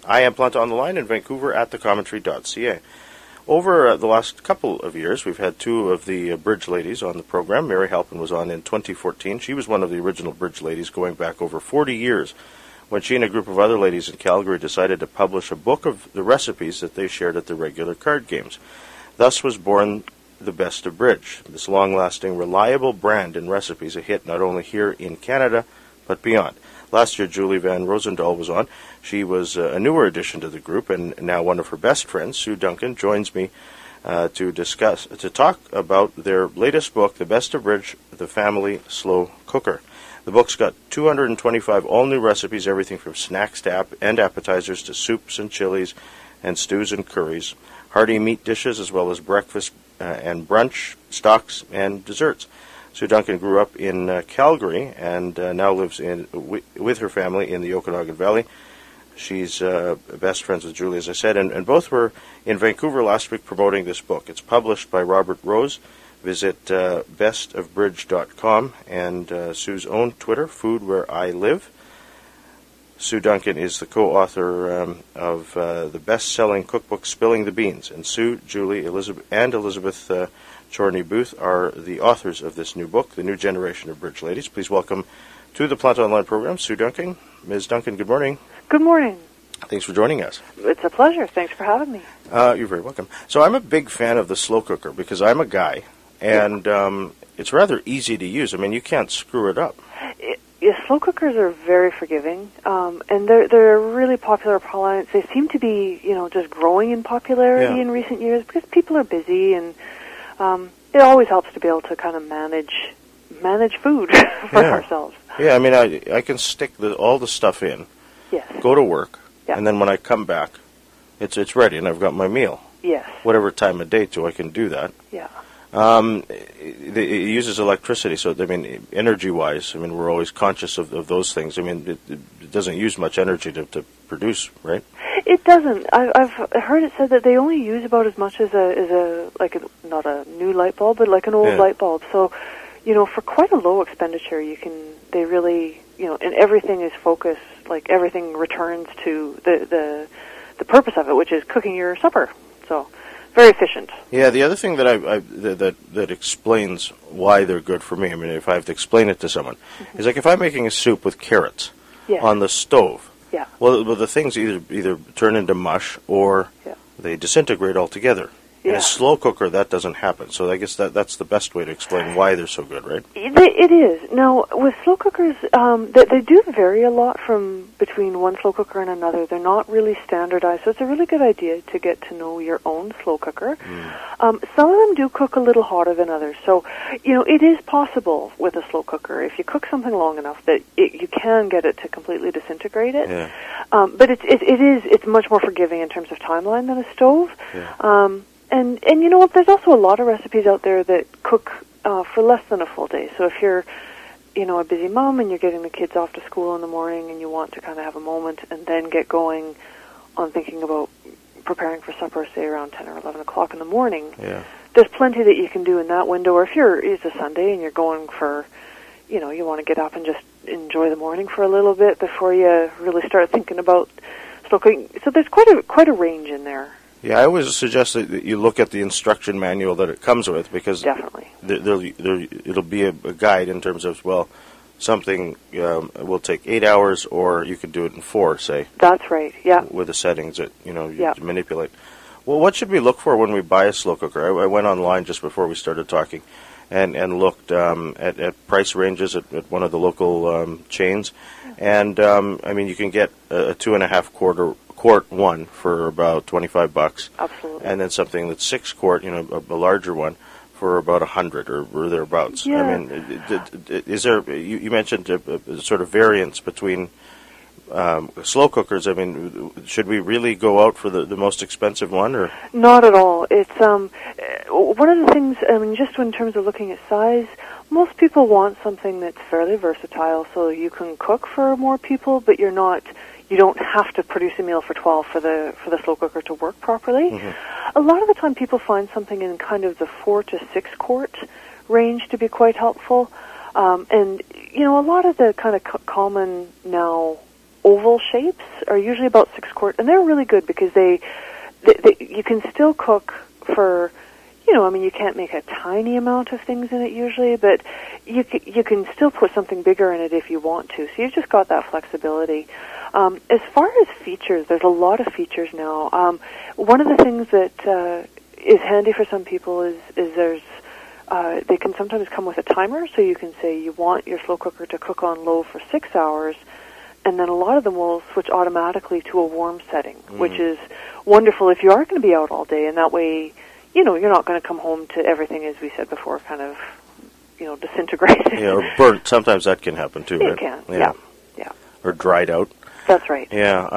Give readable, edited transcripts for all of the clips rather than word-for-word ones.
I am Planta on the line in Vancouver at thecommentary.ca. Over the last couple of years, we've had two of the Bridge ladies on the program. Mary Halpin was on in 2014. She was one of the original Bridge ladies going back over 40 years when she and a group of other ladies in Calgary decided to publish a book of the recipes that they shared at the regular card games. Thus was born the Best of Bridge, this long-lasting, reliable brand in recipes, a hit not only here in Canada, but beyond. Last year, Julie Van Rosendaal was on. She was a newer addition to the group, and now one of her best friends, Sue Duncan, joins me to talk about their latest book, The Best of Bridge, The Family Slow Cooker. The book's got 225 all-new recipes, everything from snacks to and appetizers to soups and chilies and stews and curries, hearty meat dishes, as well as breakfast and brunch, stocks, and desserts. Sue Duncan grew up in Calgary and now lives with her family in the Okanagan Valley. She's best friends with Julie, as I said, and both were in Vancouver last week promoting this book. It's published by Robert Rose. Visit bestofbridge.com and Sue's own Twitter, Food Where I Live. Sue Duncan is the co-author of the best-selling cookbook Spilling the Beans, and Sue, Julie, Elizabeth Chorney Booth are the authors of this new book, The New Generation of Bridge Ladies. Please welcome to the Planta Online program, Sue Duncan. Ms. Duncan, good morning. Good morning. Thanks for joining us. It's a pleasure. Thanks for having me. You're very welcome. So I'm a big fan of the slow cooker because I'm a guy, and it's rather easy to use. I mean, you can't screw it up. Slow cookers are very forgiving, and they're a really popular appliance. They seem to be, just growing in popularity in recent years because people are busy, and it always helps to be able to kind of manage food for ourselves. Yeah, I mean, I can stick all the stuff in, go to work, and then when I come back, it's ready, and I've got my meal. Yes. Whatever time of day, I can do that. Yeah. It uses electricity, so, I mean, energy-wise, I mean, we're always conscious of those things. I mean, it doesn't use much energy to produce, right? It doesn't. I've heard it said that they only use about as much as not a new light bulb, but like an old light bulb. So, for quite a low expenditure, they really, and everything is focused, like everything returns to the purpose of it, which is cooking your supper. So, very efficient. Yeah, the other thing that that explains why they're good for me, I mean, if I have to explain it to someone, is like if I'm making a soup with carrots on the stove, well, the things either turn into mush or they disintegrate altogether. In a slow cooker, that doesn't happen. So I guess that's the best way to explain why they're so good, right? It is. Now, with slow cookers, they do vary a lot between one slow cooker and another. They're not really standardized, so it's a really good idea to get to know your own slow cooker. Some of them do cook a little hotter than others. So, it is possible with a slow cooker, if you cook something long enough, that you can get it to completely disintegrate it. Yeah. But it's much more forgiving in terms of timeline than a stove. Yeah. And you know what, there's also a lot of recipes out there that cook for less than a full day. So if you're, a busy mom and you're getting the kids off to school in the morning and you want to kind of have a moment and then get going on thinking about preparing for supper, say around 10 or 11 o'clock in the morning, there's plenty that you can do in that window. Or if it's a Sunday and you're going for, you want to get up and just enjoy the morning for a little bit before you really start thinking about slow cooking. So there's quite a range in there. Yeah, I always suggest that you look at the instruction manual that it comes with, because definitely it'll be a guide in terms of, well, something will take 8 hours, or you could do it in 4, say. That's right, yeah. With the settings that, you manipulate. Well, what should we look for when we buy a slow cooker? I went online just before we started talking and looked at price ranges at one of the local chains. And, you can get a 2.5 quart one for about $25. Absolutely. And then something that's 6 quart, a larger one, for about $100 or thereabouts. Yeah. I mean, is there? You mentioned a sort of variance between slow cookers. I mean, should we really go out for the most expensive one, or not at all? It's one of the things. I mean, just in terms of looking at size, most people want something that's fairly versatile, so you can cook for more people, but you don't have to produce a meal for 12 for the slow cooker to work properly. Mm-hmm. A lot of the time people find something in kind of the 4 to 6 quart range to be quite helpful. And, a lot of the kind of common now oval shapes are usually about 6 quart, and they're really good because they you can still cook for, you can't make a tiny amount of things in it usually, but you can still put something bigger in it if you want to. So you've just got that flexibility. As far as features, there's a lot of features now. One of the things that is handy for some people is there's they can sometimes come with a timer, so you can say you want your slow cooker to cook on low for 6 hours, and then a lot of them will switch automatically to a warm setting, which is wonderful if you are going to be out all day, and that way, you're not going to come home to everything, as we said before, kind of, disintegrated. Yeah, or burnt. Sometimes that can happen too, right? It can, yeah. Or dried out. That's right. Yeah.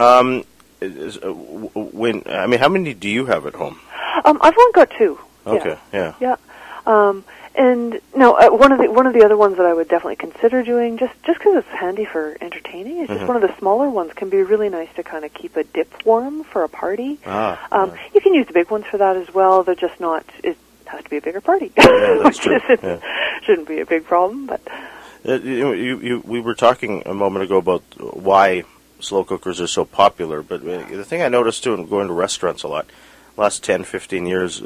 How many do you have at home? I've only got 2. Okay, yeah. Yeah. And now one of the other ones that I would definitely consider doing, just because it's handy for entertaining, is just one of the smaller ones can be really nice to kind of keep a dip warm for a party. You can use the big ones for that as well. They're just not. It has to be a bigger party. Yeah, that's true. Shouldn't be a big problem, but. We were talking a moment ago about why slow cookers are so popular, but the thing I noticed too, and going to restaurants a lot, last 10, 15 years,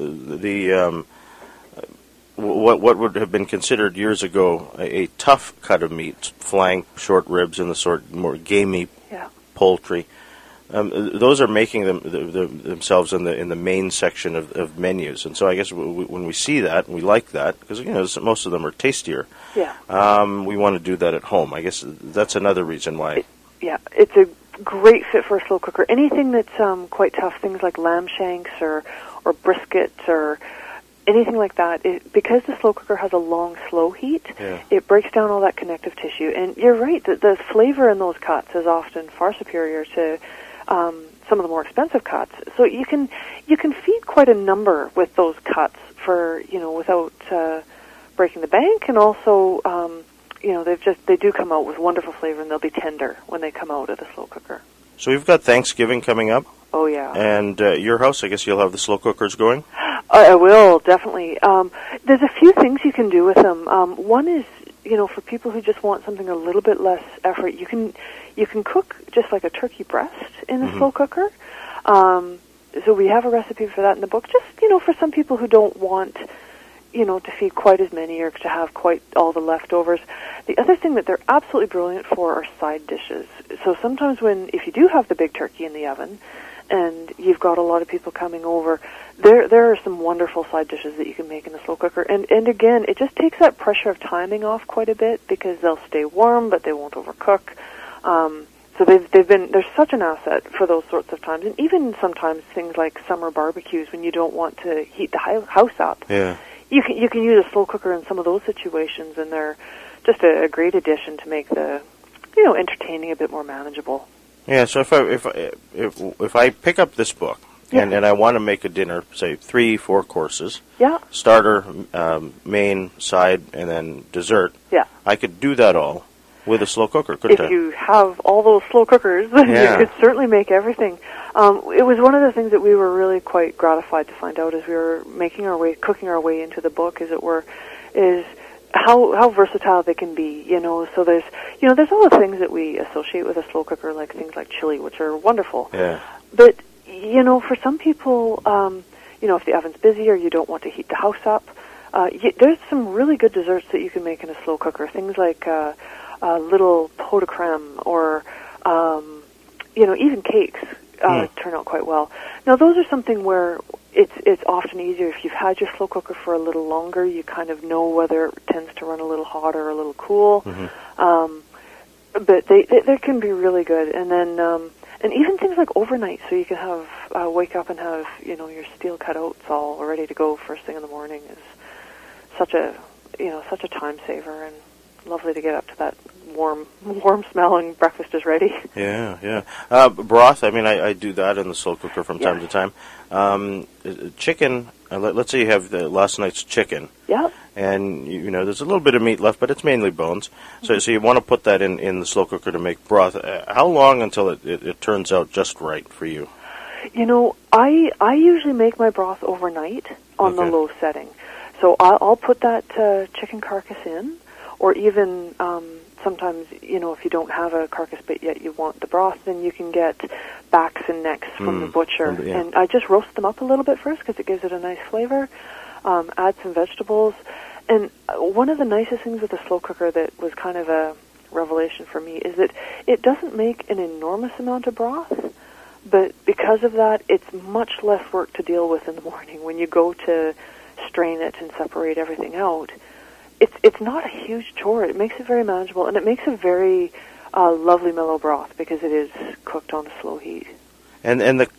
what would have been considered years ago a tough cut of meat, flank, short ribs, and the sort more gamey poultry, those are making themselves in the main section of menus, and so I guess when we see that and we like that, because most of them are tastier, we want to do that at home. I guess that's another reason why. It's a great fit for a slow cooker. Anything that's quite tough, things like lamb shanks or brisket or anything like that, because the slow cooker has a long, slow heat, it breaks down all that connective tissue. And you're right, the flavor in those cuts is often far superior to some of the more expensive cuts. So you can feed quite a number with those cuts for, without breaking the bank, and also, they do come out with wonderful flavor, and they'll be tender when they come out of the slow cooker. So we've got Thanksgiving coming up. Oh, yeah. And your house, I guess you'll have the slow cookers going? I will, definitely. There's a few things you can do with them. One is, for people who just want something a little bit less effort, you can cook just like a turkey breast in a slow cooker. So we have a recipe for that in the book, just, for some people who don't want, to feed quite as many or to have quite all the leftovers. The other thing that they're absolutely brilliant for are side dishes. So sometimes if you do have the big turkey in the oven, and you've got a lot of people coming over, there are some wonderful side dishes that you can make in the slow cooker. And again, it just takes that pressure of timing off quite a bit, because they'll stay warm, but they won't overcook. So they're such an asset for those sorts of times. And even sometimes things like summer barbecues, when you don't want to heat the house up. Yeah. You can use a slow cooker in some of those situations, and they're just a great addition to make the, entertaining a bit more manageable. Yeah, so if I pick up this book and I want to make a dinner, say 3-4 courses, starter, main, side, and then dessert, I could do that all with a slow cooker, couldn't I? If you have all those slow cookers, then you could certainly make everything. It was one of the things that we were really quite gratified to find out as we were cooking our way into the book, as it were, is how versatile they can be, so there's all the things that we associate with a slow cooker, like things like chili, which are wonderful. Yeah. But, for some people, if the oven's busy or you don't want to heat the house up, there's some really good desserts that you can make in a slow cooker, things like a little pot de creme or, even cakes turn out quite well. Now, those are something where it's often easier if you've had your slow cooker for a little longer. You kind of know whether it tends to run a little hot or a little cool. But they can be really good. And then and even things like overnight, so you can have wake up and have your steel cutouts all ready to go first thing in the morning, is such a time saver, and lovely to get up to that warm smell and breakfast is ready. Yeah. Broth, I do that in the slow cooker from time to time. Chicken, let's say you have last night's chicken. Yeah. And, there's a little bit of meat left, but it's mainly bones. So you want to put that in the slow cooker to make broth. How long until it turns out just right for you? I usually make my broth overnight on the low setting. So I'll put that chicken carcass in, or even sometimes, if you don't have a carcass but yet you want the broth, then you can get backs and necks from the butcher. And I just roast them up a little bit first because it gives it a nice flavor. Add some vegetables. And one of the nicest things with the slow cooker that was kind of a revelation for me is that it doesn't make an enormous amount of broth, but because of that, it's much less work to deal with in the morning when you go to strain it and separate everything out. It's not a huge chore. It makes it very manageable, and it makes a very lovely mellow broth because it is cooked on a slow heat. And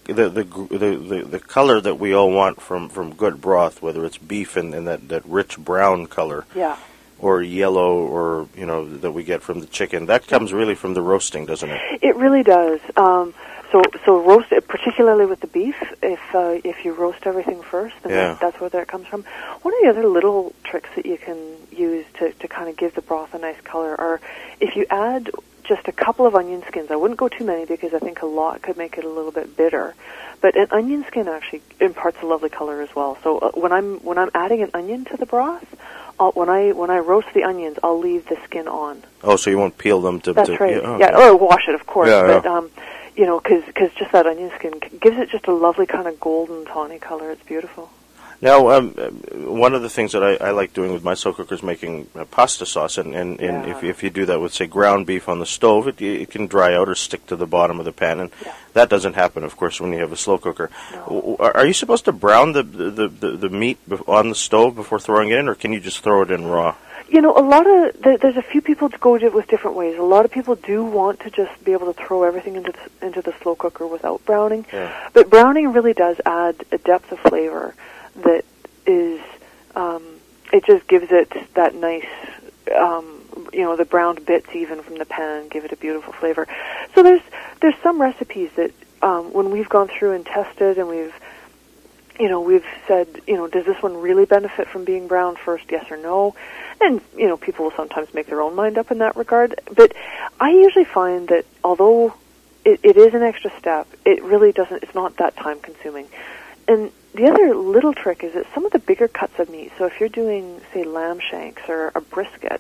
the color that we all want from good broth, whether it's beef and that rich brown color, or yellow, or that we get from the chicken, that comes really from the roasting, doesn't it? It really does. So roast it, particularly with the beef. If you roast everything first, then that's where that comes from. One of the other little tricks that you can use to kind of give the broth a nice color are if you add just a couple of onion skins. I wouldn't go too many because I think a lot could make it a little bit bitter. But an onion skin actually imparts a lovely color as well. So when I'm adding an onion to the broth, when I roast the onions, I'll leave the skin on. Oh, so you won't peel them to... That's right. Or wash it, of course. But because just that onion skin gives it just a lovely kind of golden tawny color. It's beautiful. Now, one of the things that I like doing with my slow cooker is making pasta sauce, and if you do that with, say, ground beef on the stove, it can dry out or stick to the bottom of the pan, and that doesn't happen, of course, when you have a slow cooker. No. Are you supposed to brown the meat on the stove before throwing it in, or can you just throw it in raw? There's a few people to go with different ways. A lot of people do want to just be able to throw everything into the slow cooker without browning, but browning really does add a depth of flavor that is, it just gives it that nice, the browned bits even from the pan give it a beautiful flavor. So there's some recipes that when we've gone through and tested and we've said, does this one really benefit from being browned first, yes or no? And, people will sometimes make their own mind up in that regard. But I usually find that although it is an extra step, it really doesn't, it's not that time consuming. And the other little trick is that some of the bigger cuts of meat, so if you're doing, say, lamb shanks or a brisket,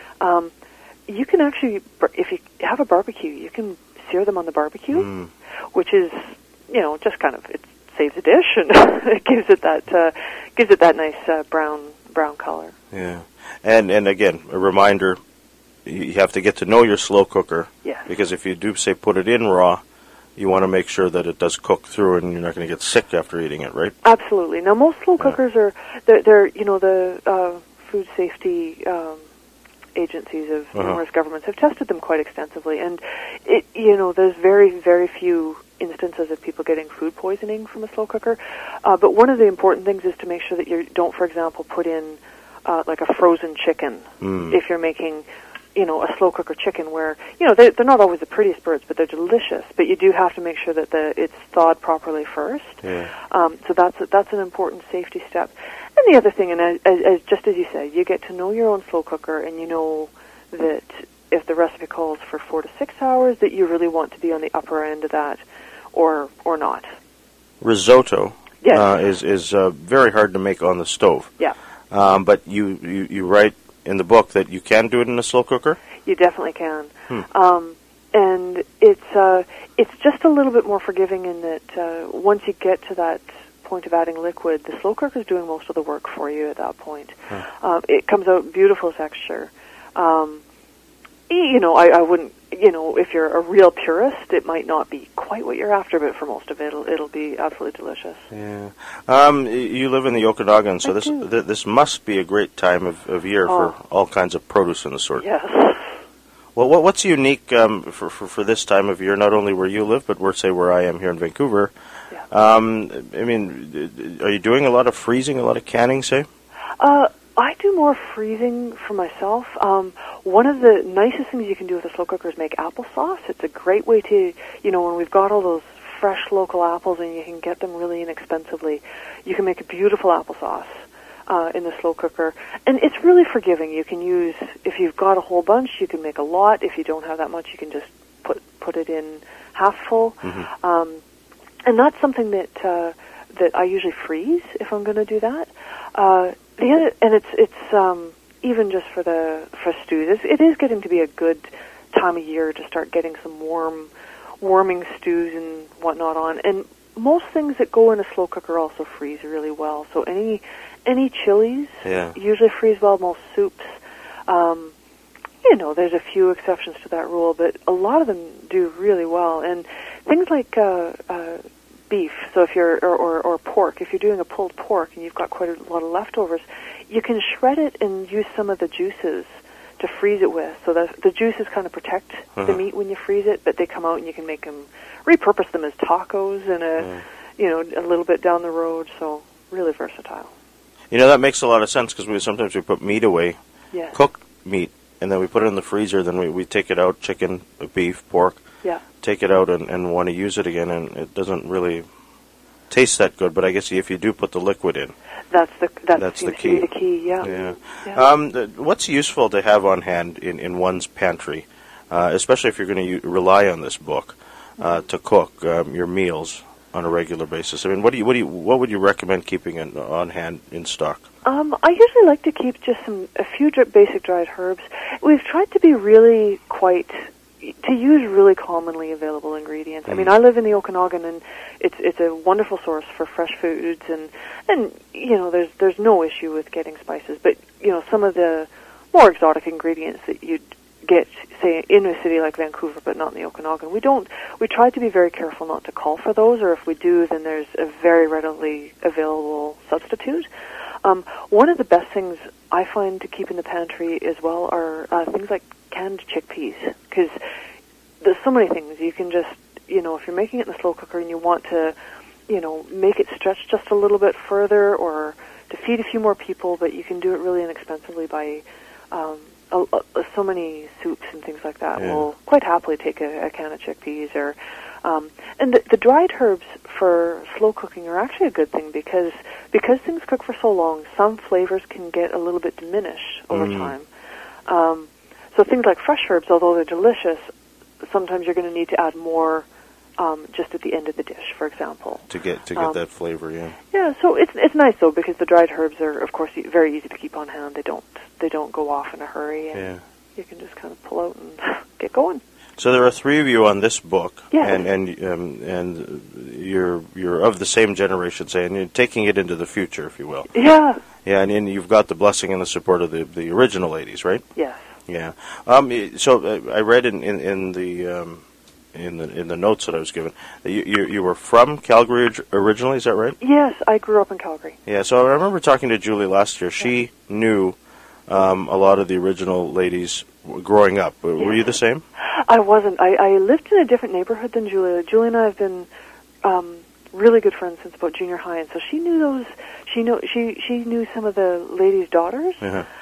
you can actually, if you have a barbecue, you can sear them on the barbecue, which is, just kind of, it saves a dish and it gives it that nice brown color. Yeah. And again, a reminder, you have to get to know your slow cooker. Yes. Because if you do, say, put it in raw, you want to make sure that it does cook through and you're not going to get sick after eating it, right? Absolutely. Now, most slow cookers are, they're the food safety agencies of numerous governments have tested them quite extensively. And, there's very, very few instances of people getting food poisoning from a slow cooker. But one of the important things is to make sure that you don't, for example, put in like a frozen chicken if you're making a slow cooker chicken where, they're not always the prettiest birds, but they're delicious. But you do have to make sure that it's thawed properly first. Yeah. So that's an important safety step. And the other thing, and as just as you said, you get to know your own slow cooker, and you know that if the recipe calls for 4 to 6 hours, that you really want to be on the upper end of that, or not. Risotto is very hard to make on the stove. Yeah. But you write in the book that you can do it in a slow cooker? You definitely can. And it's just a little bit more forgiving in that once you get to that point of adding liquid, the slow cooker is doing most of the work for you at that point. It comes out beautiful texture. I wouldn't, if you're a real purist, it might not be quite what you're after, but for most of it, it'll be absolutely delicious. Yeah. You live in the Okanagan, so this must be a great time of year for all kinds of produce and the sort. Yes. Well, what's unique for this time of year, not only where you live, but where I am here in Vancouver? Yeah. Are you doing a lot of freezing, a lot of canning, say? I do more freezing for myself. One of the nicest things you can do with a slow cooker is make applesauce. It's a great way to, when we've got all those fresh local apples and you can get them really inexpensively, you can make a beautiful applesauce in the slow cooker. And it's really forgiving. You can use, if you've got a whole bunch, you can make a lot. If you don't have that much, you can just put it in half full. And that's something that I usually freeze if I'm going to do that. even just for stews, it is getting to be a good time of year to start getting some warming stews and whatnot on. And most things that go in a slow cooker also freeze really well. So any chilies usually freeze well. Most soups, there's a few exceptions to that rule, but a lot of them do really well. And things like beef, so if you're or pork, if you're doing a pulled pork and you've got quite a lot of leftovers, you can shred it and use some of the juices to freeze it with. So that the juices kind of protect the meat when you freeze it, but they come out and you can make them, repurpose them as tacos and a little bit down the road. So really versatile. That makes a lot of sense because sometimes we put meat away, cooked meat, and then we put it in the freezer. Then we take it out, chicken, beef, pork. Take it out and want to use it again, and it doesn't really taste that good. But I guess if you do put the liquid in, that's the key. The key, yeah. What's useful to have on hand in one's pantry, especially if you're going to rely on this book to cook your meals on a regular basis? I mean, what would you recommend keeping on hand in stock? I usually like to keep just a few basic dried herbs. We've tried to be really to use really commonly available ingredients. I mean, I live in the Okanagan, and it's a wonderful source for fresh foods, and there's no issue with getting spices. But some of the more exotic ingredients that you'd get, say, in a city like Vancouver, but not in the Okanagan, we try to be very careful not to call for those, or if we do, then there's a very readily available substitute. One of the best things I find to keep in the pantry as well are things like canned chickpeas, because there's so many things you can just, if you're making it in a slow cooker and you want to, make it stretch just a little bit further or to feed a few more people, but you can do it really inexpensively by so many soups and things like that. We'll quite happily take a can of chickpeas or and the dried herbs for slow cooking are actually a good thing because things cook for so long, some flavors can get a little bit diminished over time. So things like fresh herbs, although they're delicious, sometimes you're going to need to add more just at the end of the dish, for example. To get that flavor, Yeah, so it's nice though because the dried herbs are, of course, very easy to keep on hand. They don't go off in a hurry, and you can just kind of pull out and get going. So there are three of you on this book, yes. and you're of the same generation, say, and you're taking it into the future, if you will. Yeah. Yeah, and you've got the blessing and the support of the original ladies, right? Yes. Yeah. So I read in the notes that I was given that you were from Calgary originally. Is that right? Yes, I grew up in Calgary. Yeah. So I remember talking to Julie last year. She knew a lot of the original ladies growing up. Were you the same? I wasn't. I lived in a different neighborhood than Julie. Julie and I have been really good friends since about junior high, and so she knew those. She knew some of the ladies' daughters.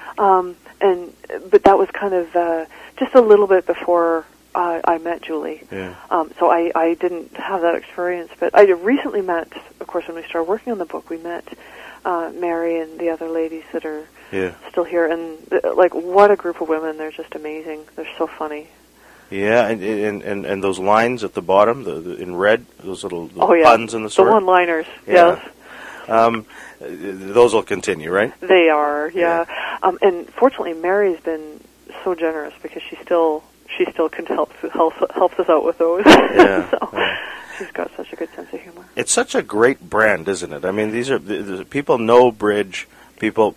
But that was kind of just a little bit before I met Julie. Yeah. So I didn't have that experience. But I recently met, of course, when we started working on the book, we met Mary and the other ladies that are still here. And, what a group of women. They're just amazing. They're so funny. Yeah, and those lines at the bottom, in red, those little puns in the sword. The one-liners, yes. Those will continue, right? They are, yeah. And fortunately, Mary's been so generous because she still helps us out with those. Yeah. She's got such a good sense of humor. It's such a great brand, isn't it? I mean, these are people know Bridge. People,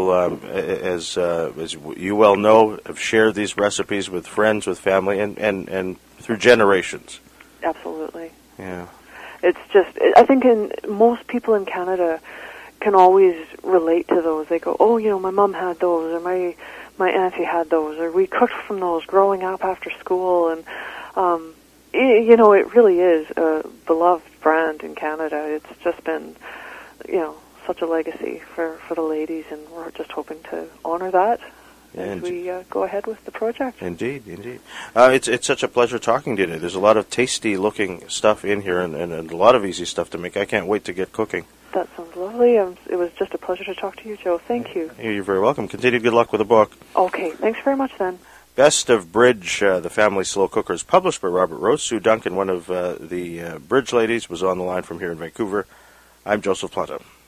as you well know, have shared these recipes with friends, with family, and through generations. Absolutely. Yeah. It's just, I think most people in Canada can always relate to those. They go, oh, my mom had those, or my auntie had those, or we cooked from those growing up after school, and it really is a beloved brand in Canada. It's just been, such a legacy for the ladies, and we're just hoping to honor that as we go ahead with the project. Indeed. It's such a pleasure talking to you today. There's a lot of tasty-looking stuff in here and a lot of easy stuff to make. I can't wait to get cooking. That sounds lovely. It was just a pleasure to talk to you, Joe. Thank you. You're very welcome. Continued good luck with the book. Okay, thanks very much then. Best of Bridge, the Family Slow Cookers, published by Robert Rose. Sue Duncan, one of the Bridge ladies, was on the line from here in Vancouver. I'm Joseph Planta.